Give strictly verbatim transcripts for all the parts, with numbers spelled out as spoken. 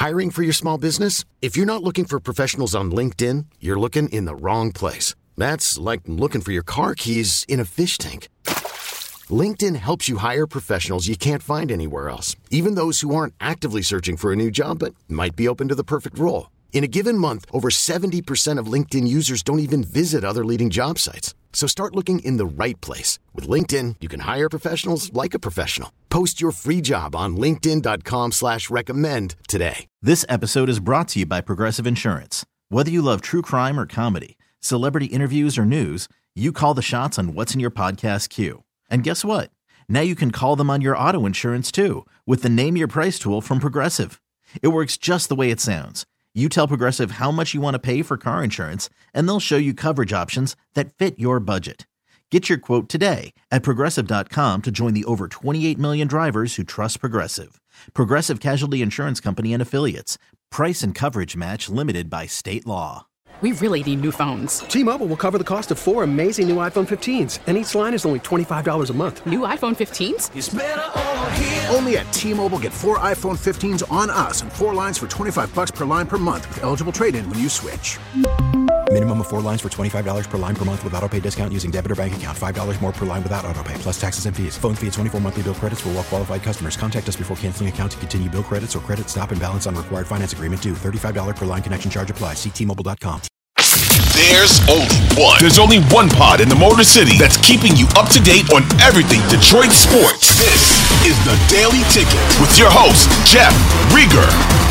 Hiring for your small business? If you're not looking for professionals on LinkedIn, you're looking in the wrong place. That's like looking for your car keys in a fish tank. LinkedIn helps you hire professionals you can't find anywhere else, even those who aren't actively searching for a new job but might be open to the perfect role. In a given month, over seventy percent of LinkedIn users don't even visit other leading job sites. So start looking in the right place. With LinkedIn, you can hire professionals like a professional. Post your free job on linkedin dot com slash recommend today. This episode is brought to you by Progressive Insurance. Whether you love true crime or comedy, celebrity interviews or news, you call the shots on what's in your podcast queue. And guess what? Now you can call them on your auto insurance too with the Name Your Price tool from Progressive. It works just the way it sounds. You tell Progressive how much you want to pay for car insurance, and they'll show you coverage options that fit your budget. Get your quote today at progressive dot com to join the over twenty-eight million drivers who trust Progressive. Progressive Casualty Insurance Company and Affiliates. Price and coverage match limited by state law. We really need new phones. T-Mobile will cover the cost of four amazing new iPhone fifteens, and each line is only twenty-five dollars a month. New iPhone fifteens? It's better over here. Only at T-Mobile, get four iPhone fifteens on us and four lines for twenty-five bucks per line per month with eligible trade-in when you switch. Minimum of four lines for twenty-five dollars per line per month with autopay discount using debit or bank account. five dollars more per line without autopay, plus taxes and fees. Phone fee at twenty-four monthly bill credits for well-qualified customers. Contact us before canceling account to continue bill credits or credit stop and balance on required finance agreement due. thirty-five dollars per line connection charge applies. See T Mobile dot com. There's only one. There's only one pod in the Motor City that's keeping you up to date on everything Detroit sports. This is the Daily Ticket with your host, Jeff Rieger.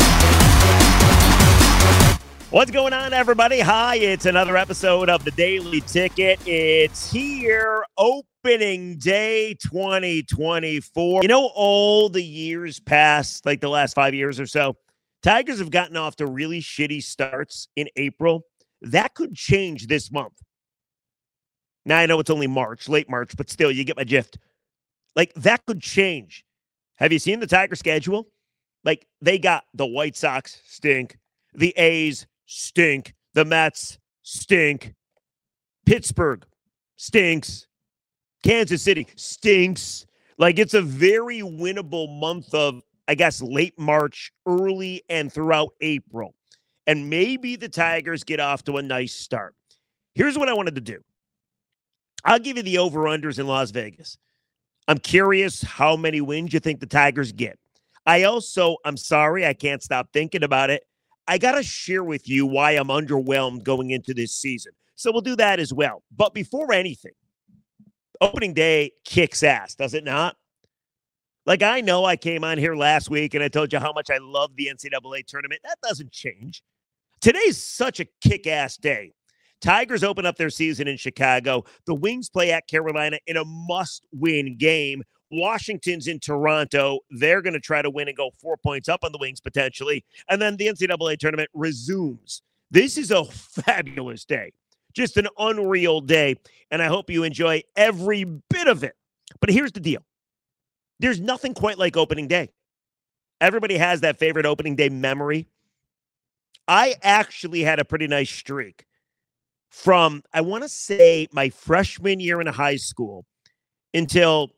What's going on, everybody? Hi, it's another episode of the Daily Ticket. It's here, opening day twenty twenty-four. You know, all the years past, like the last five years or so, Tigers have gotten off to really shitty starts in April. That could change this month. Now, I know it's only March, late March, but still, you get my drift. Like, that could change. Have you seen the Tiger schedule? Like, they got the White Sox stink. The A's stink. The Mets stink. Pittsburgh stinks. Kansas City stinks. Like, it's a very winnable month of, I guess, late March, early, and throughout April. And maybe the Tigers get off to a nice start. Here's what I wanted to do. I'll give you the over-unders in Las Vegas. I'm curious how many wins you think the Tigers get. I also, I'm sorry, I can't stop thinking about it. I got to share with you why I'm underwhelmed going into this season. So we'll do that as well. But before anything, opening day kicks ass, does it not? Like, I know I came on here last week and I told you how much I love the N C double A tournament. That doesn't change. Today's such a kick-ass day. Tigers open up their season in Chicago. The Wings play at Carolina in a must-win game. Washington's in Toronto. They're going to try to win and go four points up on the Wings potentially. And then the N C double A tournament resumes. This is a fabulous day. Just an unreal day. And I hope you enjoy every bit of it. But here's the deal. There's nothing quite like opening day. Everybody has that favorite opening day memory. I actually had a pretty nice streak from, I want to say, my freshman year in high school until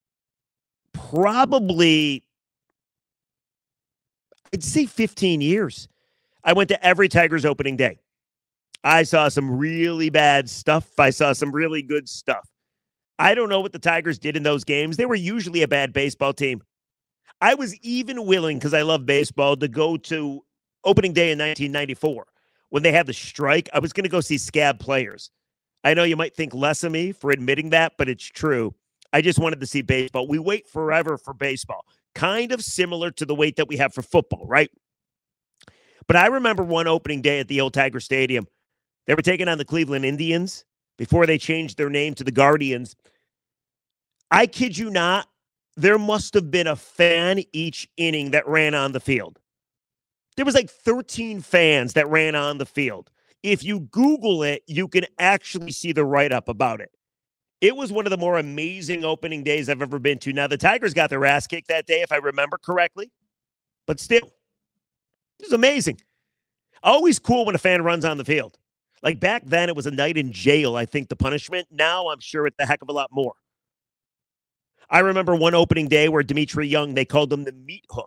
probably, I'd say fifteen years. I went to every Tigers opening day. I saw some really bad stuff. I saw some really good stuff. I don't know what the Tigers did in those games. They were usually a bad baseball team. I was even willing, because I love baseball, to go to opening day in nineteen ninety-four when they had the strike. I was going to go see scab players. I know you might think less of me for admitting that, but it's true. I just wanted to see baseball. We wait forever for baseball, kind of similar to the wait that we have for football, right? But I remember one opening day at the old Tiger Stadium. They were taking on the Cleveland Indians before they changed their name to the Guardians. I kid you not, there must have been a fan each inning that ran on the field. There was like thirteen fans that ran on the field. If you Google it, you can actually see the write-up about it. It was one of the more amazing opening days I've ever been to. Now, the Tigers got their ass kicked that day, if I remember correctly. But still, it was amazing. Always cool when a fan runs on the field. Like back then, it was a night in jail, I think, the punishment. Now, I'm sure it's a heck of a lot more. I remember one opening day where Dimitri Young, they called him the meat hook.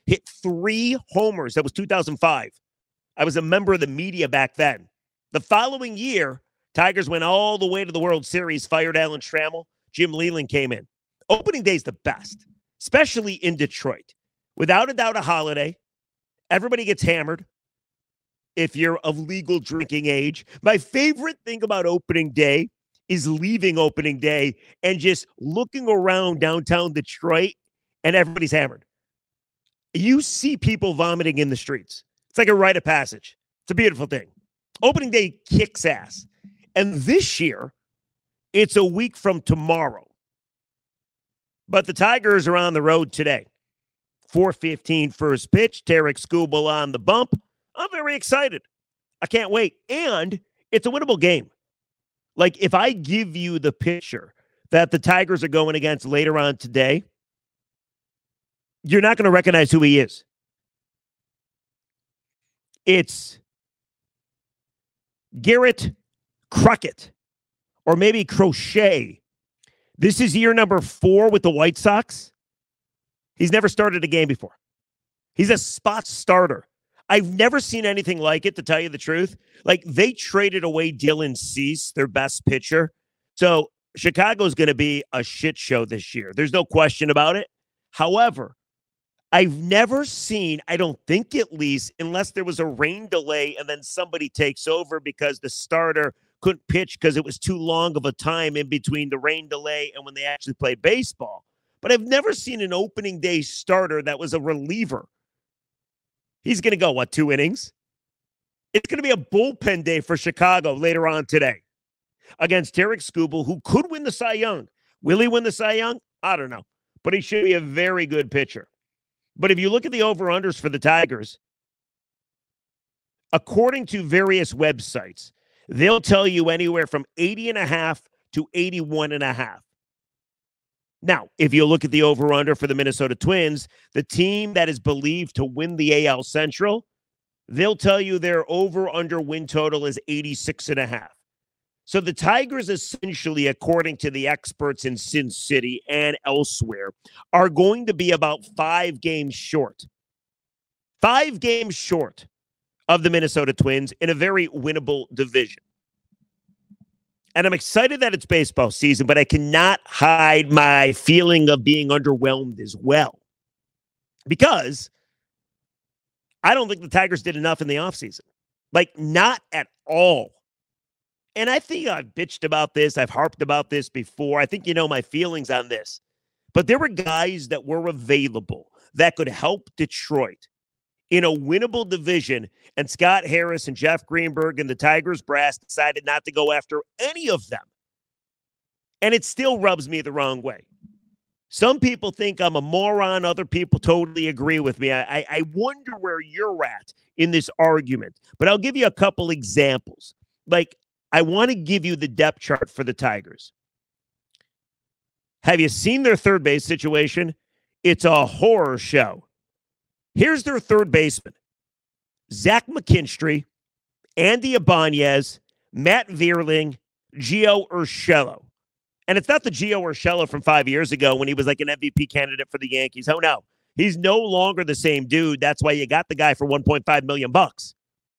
hit three homers. That was two thousand five. I was a member of the media back then. The following year, Tigers went all the way to the World Series, fired Alan Trammell. Jim Leyland came in. Opening day is the best, especially in Detroit. Without a doubt, a holiday. Everybody gets hammered if you're of legal drinking age. My favorite thing about opening day is leaving opening day and just looking around downtown Detroit and everybody's hammered. You see people vomiting in the streets. It's like a rite of passage. It's a beautiful thing. Opening day kicks ass. And this year, it's a week from tomorrow. But the Tigers are on the road today. four fifteen first pitch. Tarik Skubal on the bump. I'm very excited. I can't wait. And it's a winnable game. Like, if I give you the picture that the Tigers are going against later on today, you're not going to recognize who he is. It's Garrett Crockett, or maybe Crochet. This is year number four with the White Sox. He's never started a game before. He's a spot starter. I've never seen anything like it, to tell you the truth. Like, they traded away Dylan Cease, their best pitcher. So Chicago's going to be a shit show this year. There's no question about it. However, I've never seen, I don't think at least, unless there was a rain delay and then somebody takes over because the starter couldn't pitch because it was too long of a time in between the rain delay and when they actually played baseball. But I've never seen an opening day starter that was a reliever. He's going to go, what, two innings? It's going to be a bullpen day for Chicago later on today against Tarik Skubal, who could win the Cy Young. Will he win the Cy Young? I don't know. But he should be a very good pitcher. But if you look at the over-unders for the Tigers, according to various websites, they'll tell you anywhere from eighty and a half to eighty-one and a half. Now, if you look at the over-under for the Minnesota Twins, the team that is believed to win the A L Central, they'll tell you their over-under win total is eighty-six and a half. So the Tigers, essentially, according to the experts in Sin City and elsewhere, are going to be about five games short. Five games short of the Minnesota Twins in a very winnable division. And I'm excited that it's baseball season, but I cannot hide my feeling of being underwhelmed as well. Because I don't think the Tigers did enough in the offseason. Like, not at all. And I think I've bitched about this. I've harped about this before. I think you know my feelings on this. But there were guys that were available that could help Detroit in a winnable division, and Scott Harris and Jeff Greenberg and the Tigers brass decided not to go after any of them. And it still rubs me the wrong way. Some people think I'm a moron. Other people totally agree with me. I, I wonder where you're at in this argument. But I'll give you a couple examples. Like, I want to give you the depth chart for the Tigers. Have you seen their third base situation? It's a horror show. Here's their third baseman: Zach McKinstry, Andy Ibanez, Matt Vierling, Gio Urshela. And it's not the Gio Urshela from five years ago when he was like an M V P candidate for the Yankees. Oh, no. He's no longer the same dude. That's why you got the guy for one point five million bucks.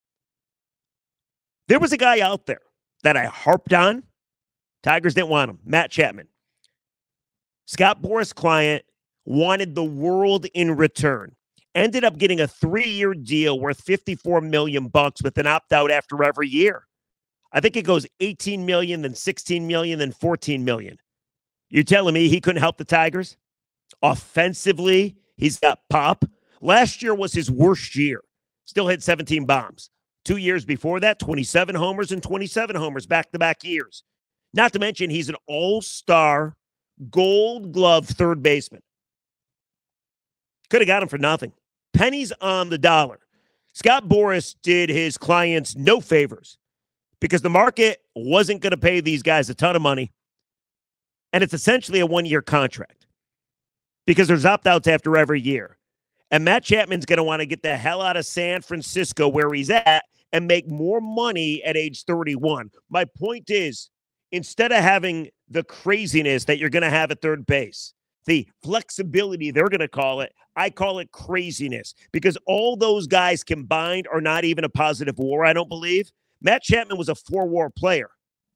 There was a guy out there that I harped on. Tigers didn't want him. Matt Chapman. Scott Boras' client wanted the world in return. Ended up getting a three-year deal worth fifty-four million bucks with an opt-out after every year. I think it goes eighteen million, then sixteen million, then fourteen million. You're telling me he couldn't help the Tigers? Offensively, he's got pop. Last year was his worst year. Still hit seventeen bombs. Two years before that, twenty-seven homers and twenty-seven homers back-to-back years. Not to mention, he's an all-star, gold glove third baseman. Could have got him for nothing. Pennies on the dollar. Scott Boras did his clients no favors because the market wasn't going to pay these guys a ton of money. And it's essentially a one-year contract because there's opt-outs after every year. And Matt Chapman's going to want to get the hell out of San Francisco where he's at and make more money at age thirty-one. My point is, instead of having the craziness that you're going to have at third base, the flexibility, they're going to call it. I call it craziness because all those guys combined are not even a positive war, I don't believe. Matt Chapman was a four-war player.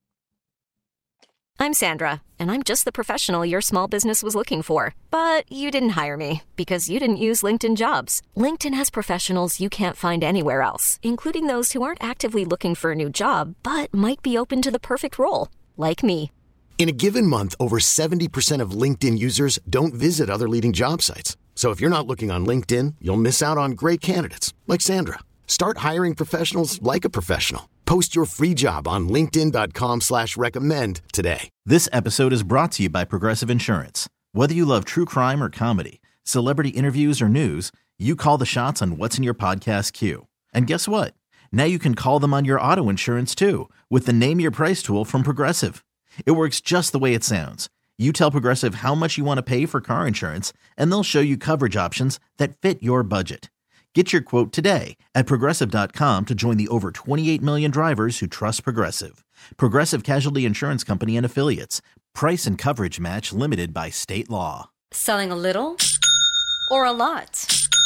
I'm Sandra, and I'm just the professional your small business was looking for. But you didn't hire me because you didn't use LinkedIn Jobs. LinkedIn has professionals you can't find anywhere else, including those who aren't actively looking for a new job, but might be open to the perfect role, like me. In a given month, over seventy percent of LinkedIn users don't visit other leading job sites. So if you're not looking on LinkedIn, you'll miss out on great candidates like Sandra. Start hiring professionals like a professional. Post your free job on linkedin.com slash recommend today. This episode is brought to you by Progressive Insurance. Whether you love true crime or comedy, celebrity interviews or news, you call the shots on what's in your podcast queue. And guess what? Now you can call them on your auto insurance too with the Name Your Price tool from Progressive. It works just the way it sounds. You tell Progressive how much you want to pay for car insurance, and they'll show you coverage options that fit your budget. Get your quote today at Progressive dot com to join the over twenty-eight million drivers who trust Progressive. Progressive Casualty Insurance Company and Affiliates. Price and coverage match limited by state law. Selling a little or a lot?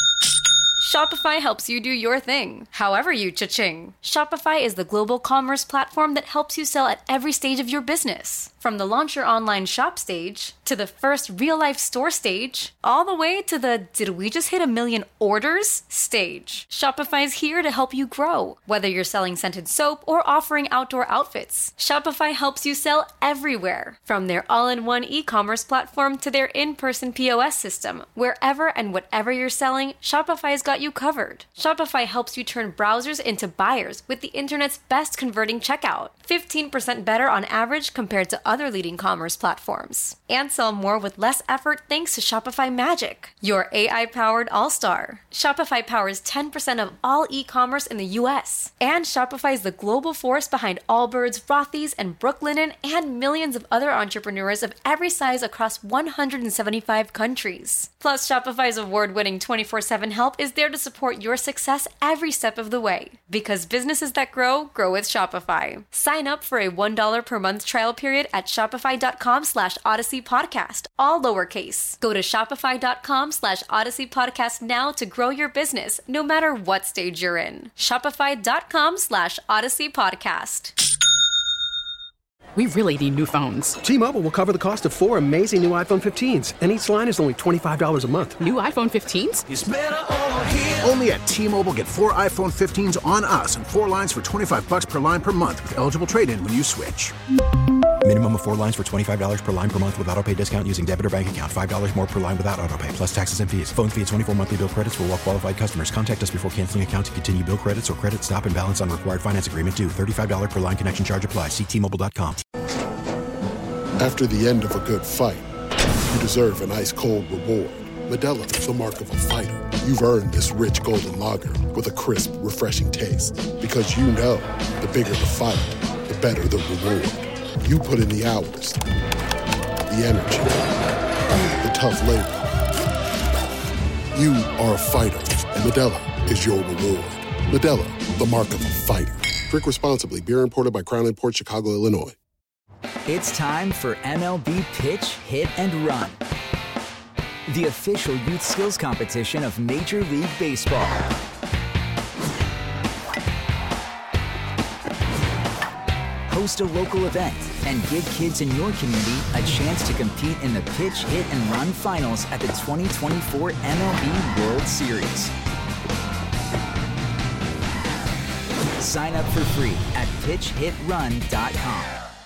Shopify helps you do your thing, however you cha-ching. Shopify is the global commerce platform that helps you sell at every stage of your business. From the launch your online shop stage, to the first real-life store stage, all the way to the did we just hit a million orders stage. Shopify's here to help you grow. Whether you're selling scented soap or offering outdoor outfits, Shopify helps you sell everywhere. From their all-in-one e-commerce platform to their in-person P O S system, wherever and whatever you're selling, Shopify's got you covered. Shopify helps you turn browsers into buyers with the internet's best converting checkout. fifteen percent better on average compared to other leading commerce platforms. And sell more with less effort thanks to Shopify Magic, your A I-powered all-star. Shopify powers ten percent of all e-commerce in the U S. And Shopify is the global force behind Allbirds, Rothy's, and Brooklinen, and millions of other entrepreneurs of every size across one hundred seventy-five countries. Plus, Shopify's award-winning twenty-four seven help is there to support your success every step of the way. Because businesses that grow, grow with Shopify. Sign up for a one dollar per month trial period at shopify.com slash Odyssey Podcast, all lowercase. Go to shopify.com slash Odyssey Podcast now to grow your business, no matter what stage you're in. Shopify.com slash Odyssey Podcast. We really need new phones. T-Mobile will cover the cost of four amazing new iPhone fifteens, and each line is only twenty-five dollars a month. New iPhone fifteens? It's better over here. Only at T-Mobile, get four iPhone fifteens on us and four lines for twenty-five bucks per line per month with eligible trade-in when you switch. Minimum of four lines for twenty-five dollars per line per month with autopay discount using debit or bank account. five dollars more per line without autopay, plus taxes and fees. Phone fee at twenty-four monthly bill credits for well-qualified customers. Contact us before canceling account to continue bill credits or credit stop and balance on required finance agreement due. thirty-five dollars per line connection charge applies. See T Mobile dot com. After the end of a good fight, you deserve an ice-cold reward. Modelo is the mark of a fighter. You've earned this rich golden lager with a crisp, refreshing taste. Because you know, the bigger the fight, the better the reward. You put in the hours, the energy, the tough labor. You are a fighter, and Modelo is your reward. Modelo, the mark of a fighter. Drink responsibly. Beer imported by Crown Imports, Chicago, Illinois. It's time for M L B Pitch, Hit, and Run, the official youth skills competition of Major League Baseball. Host a local event and give kids in your community a chance to compete in the Pitch, Hit, and Run finals at the twenty twenty-four M L B World Series. Sign up for free at pitch hit run dot com.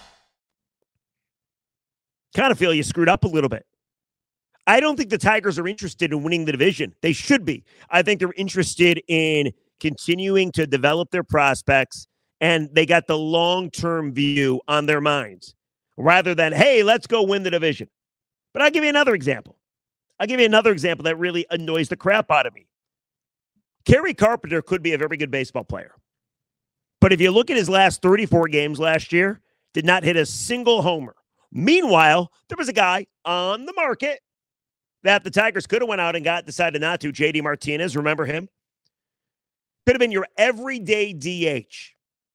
Kind of feel you screwed up a little bit. I don't think the Tigers are interested in winning the division. They should be. I think they're interested in continuing to develop their prospects, and they got the long-term view on their minds rather than, hey, let's go win the division. But I'll give you another example. I'll give you another example that really annoys the crap out of me. Kerry Carpenter could be a very good baseball player. But if you look at his last thirty-four games last year, did not hit a single homer. Meanwhile, there was a guy on the market that the Tigers could have went out and got, decided not to. J D Martinez, remember him? Could have been your everyday D H.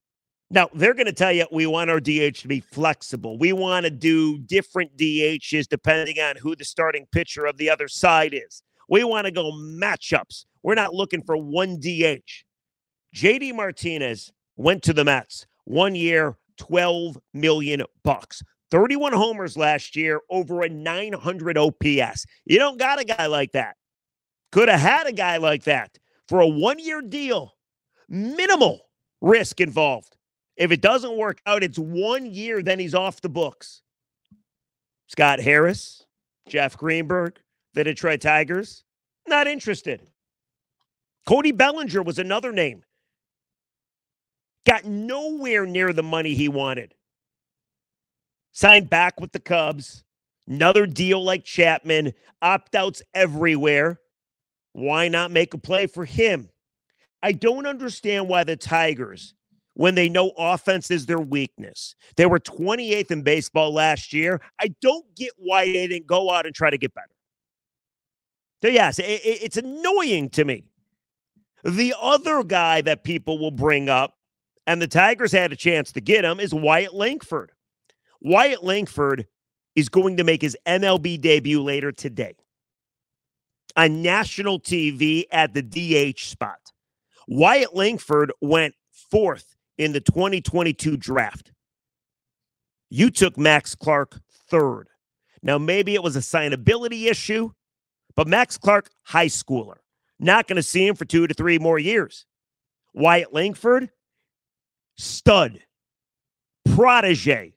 Now, they're going to tell you we want our D H to be flexible. We want to do different D Hs depending on who the starting pitcher of the other side is. We want to go matchups. We're not looking for one D H. J D Martinez went to the Mets. One year, twelve million bucks. thirty-one homers last year, over a nine hundred O P S. You don't got a guy like that. Could have had a guy like that for a one-year deal. Minimal risk involved. If it doesn't work out, it's one year, then he's off the books. Scott Harris, Jeff Greenberg, the Detroit Tigers, not interested. Cody Bellinger was another name. Got nowhere near the money he wanted. Signed back with the Cubs. Another deal like Chapman. Opt-outs everywhere. Why not make a play for him? I don't understand why the Tigers, when they know offense is their weakness. They were twenty-eighth in baseball last year. I don't get why they didn't go out and try to get better. So, yes, it, it, it's annoying to me. The other guy that people will bring up, and the Tigers had a chance to get him, is Wyatt Langford. Wyatt Langford is going to make his M L B debut later today on national T V at the D H spot. Wyatt Langford went fourth in the twenty twenty-two draft. You took Max Clark third. Now, maybe it was a signability issue, but Max Clark, high schooler. Not going to see him for two to three more years. Wyatt Langford, stud, protege.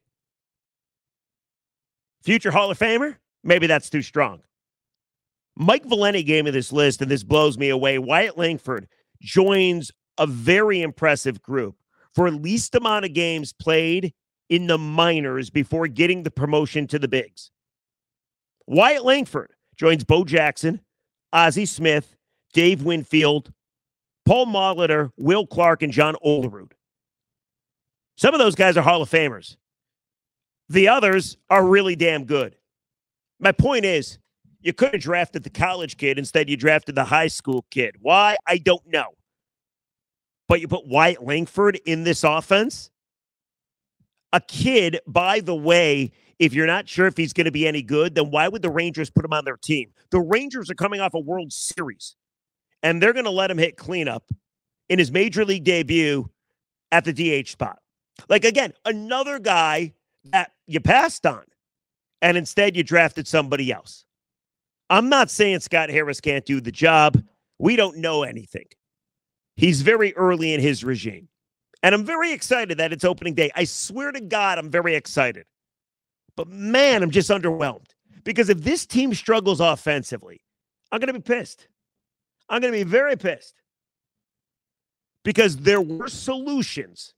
Future Hall of Famer? Maybe that's too strong. Mike Valenti gave me this list, and this blows me away. Wyatt Langford joins a very impressive group for least amount of games played in the minors before getting the promotion to the bigs. Wyatt Langford joins Bo Jackson, Ozzie Smith, Dave Winfield, Paul Molitor, Will Clark, and John Olerud. Some of those guys are Hall of Famers. The others are really damn good. My point is, you could have drafted the college kid. Instead, you drafted the high school kid. Why? I don't know. But you put Wyatt Langford in this offense? A kid, by the way, if you're not sure if he's going to be any good, then why would the Rangers put him on their team? The Rangers are coming off a World Series, and they're going to let him hit cleanup in his major league debut at the D H spot. Like, again, another guy that you passed on, and instead you drafted somebody else. I'm not saying Scott Harris can't do the job. We don't know anything. He's very early in his regime. And I'm very excited that it's opening day. I swear to God, I'm very excited. But, man, I'm just underwhelmed. Because if this team struggles offensively, I'm going to be pissed. I'm going to be very pissed. Because there were solutions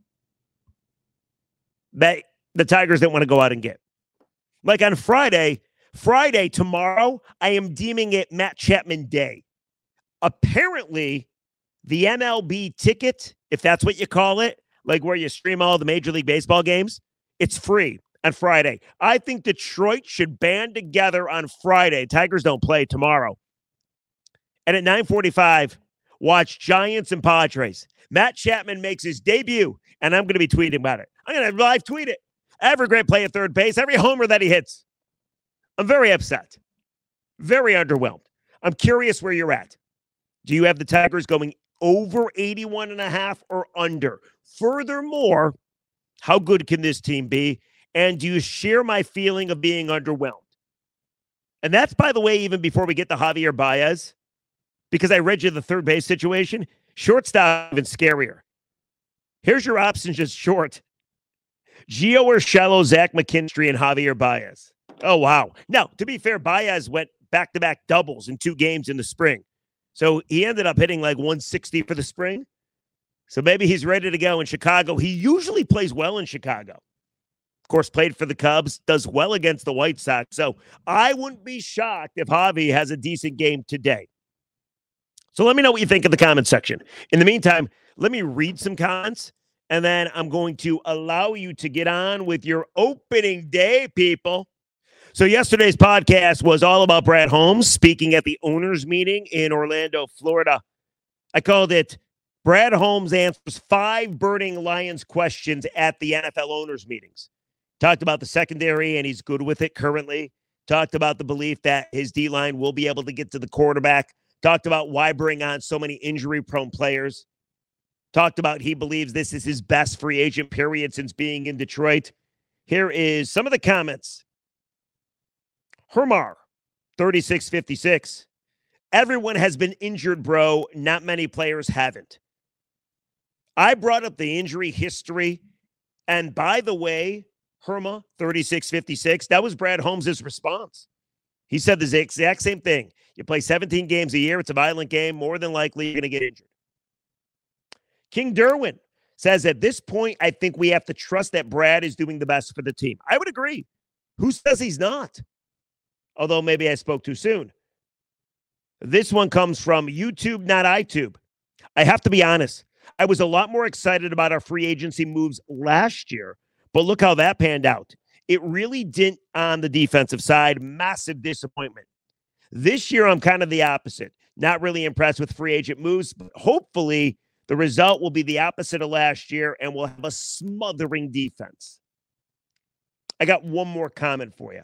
that the Tigers didn't want to go out and get. Like on Friday, Friday, tomorrow, I am deeming it Matt Chapman Day. Apparently, the M L B ticket, if that's what you call it, like where you stream all the Major League Baseball games, it's free on Friday. I think Detroit should band together on Friday. Tigers don't play tomorrow. And at nine forty-five, watch Giants and Padres. Matt Chapman makes his debut, and I'm going to be tweeting about it. I'm going to live tweet it. Every great play at third base, every homer that he hits. I'm very upset. Very underwhelmed. I'm curious where you're at. Do you have the Tigers going over eighty-one and a half or under? Furthermore, how good can this team be? And do you share my feeling of being underwhelmed? And that's, by the way, even before we get to Javier Baez, because I read you the third base situation. Shortstop, even scarier. Here's your options just short. Gio Urshela, Zach McKinstry, and Javier Baez. Oh, wow. Now, to be fair, Baez went back-to-back doubles in two games in the spring. So he ended up hitting like one sixty for the spring. So maybe he's ready to go in Chicago. He usually plays well in Chicago. Of course, played for the Cubs, does well against the White Sox. So I wouldn't be shocked if Javi has a decent game today. So let me know what you think in the comment section. In the meantime, let me read some comments, and then I'm going to allow you to get on with your opening day, people. So yesterday's podcast was all about Brad Holmes speaking at the owners meeting in Orlando, Florida. I called it Brad Holmes answers five burning Lions questions at the N F L owners' meetings. Talked about the secondary, and he's good with it currently. Talked about the belief that his D-line will be able to get to the quarterback. Talked about why bring on so many injury-prone players. Talked about he believes this is his best free agent period since being in Detroit. Here is some of the comments. Hermar, thirty-six fifty-six. Everyone has been injured, bro. Not many players haven't. I brought up the injury history. And by the way, Herma, thirty-six fifty-six, that was Brad Holmes' response. He said the exact same thing. You play seventeen games a year. It's a violent game. More than likely, you're going to get injured. King Derwin says, at this point, I think we have to trust that Brad is doing the best for the team. I would agree. Who says he's not? Although maybe I spoke too soon. This one comes from YouTube, not iTube. I have to be honest. I was a lot more excited about our free agency moves last year, but look how that panned out. It really didn't on the defensive side. Massive disappointment. This year, I'm kind of the opposite. Not really impressed with free agent moves, but hopefully the result will be the opposite of last year, and we'll have a smothering defense. I got one more comment for you.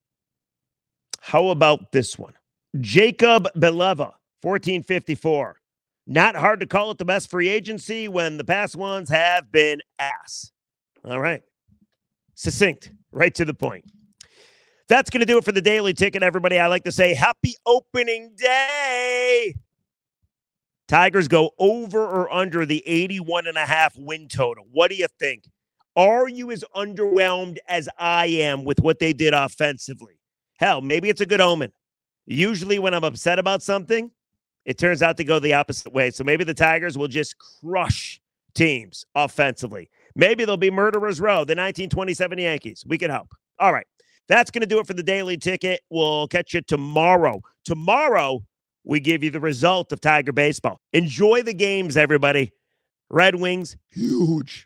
How about this one? Jacob Beleva, fourteen fifty-four. Not hard to call it the best free agency when the past ones have been ass. All right. Succinct. Right to the point. That's going to do it for the Daily Ticket, everybody. I like to say happy opening day. Tigers go over or under the eighty-one and a half win total. What do you think? Are you as underwhelmed as I am with what they did offensively? Hell, maybe it's a good omen. Usually when I'm upset about something, it turns out to go the opposite way. So maybe the Tigers will just crush teams offensively. Maybe they'll be murderers row, the nineteen twenty-seven Yankees. We can hope. All right. That's going to do it for the Daily Ticket. We'll catch you tomorrow. Tomorrow, we give you the result of Tiger baseball. Enjoy the games, everybody. Red Wings, huge.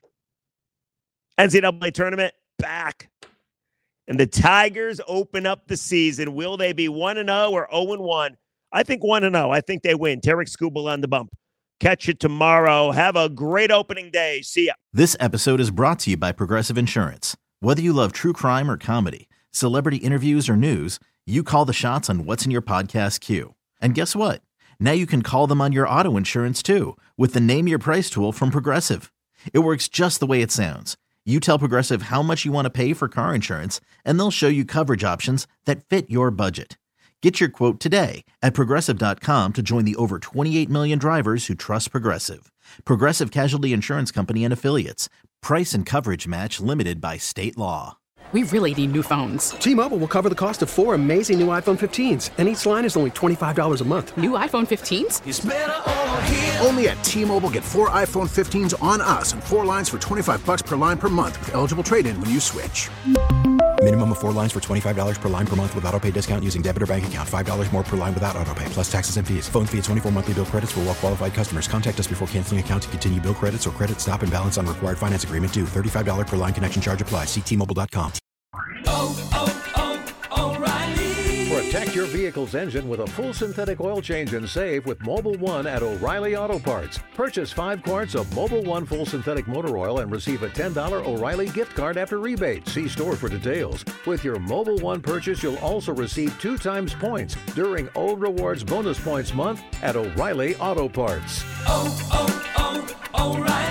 N C double A tournament, back. And the Tigers open up the season. Will they be one and oh or oh and one? I think one and oh. I think they win. Tarek Skubal on the bump. Catch you tomorrow. Have a great opening day. See ya. This episode is brought to you by Progressive Insurance. Whether you love true crime or comedy, celebrity interviews or news, you call the shots on what's in your podcast queue. And guess what? Now you can call them on your auto insurance too with the Name Your Price tool from Progressive. It works just the way it sounds. You tell Progressive how much you want to pay for car insurance, and they'll show you coverage options that fit your budget. Get your quote today at Progressive dot com to join the over twenty-eight million drivers who trust Progressive. Progressive Casualty Insurance Company and Affiliates. Price and coverage match limited by state law. We really need new phones. T-Mobile will cover the cost of four amazing new iPhone fifteens, and each line is only twenty-five dollars a month. New iPhone fifteens? It's better over here. Only at T-Mobile, get four iPhone fifteens on us and four lines for twenty-five bucks per line per month with eligible trade-in when you switch. Minimum of four lines for twenty-five dollars per line per month with autopay discount using debit or bank account. five dollars more per line without autopay, plus taxes and fees. Phone fee at twenty-four monthly bill credits for well-qualified customers. Contact us before canceling account to continue bill credits or credit stop and balance on required finance agreement due. thirty-five dollars per line connection charge applies. See T Mobile dot com. Oh, oh, oh, O'Reilly. Protect your vehicle's engine with a full synthetic oil change and save with Mobile One at O'Reilly Auto Parts. Purchase five quarts of Mobile One full synthetic motor oil and receive a ten dollars O'Reilly gift card after rebate. See store for details. With your Mobile One purchase, you'll also receive two times points during O Rewards Bonus Points Month at O'Reilly Auto Parts. Oh, oh, oh, O'Reilly.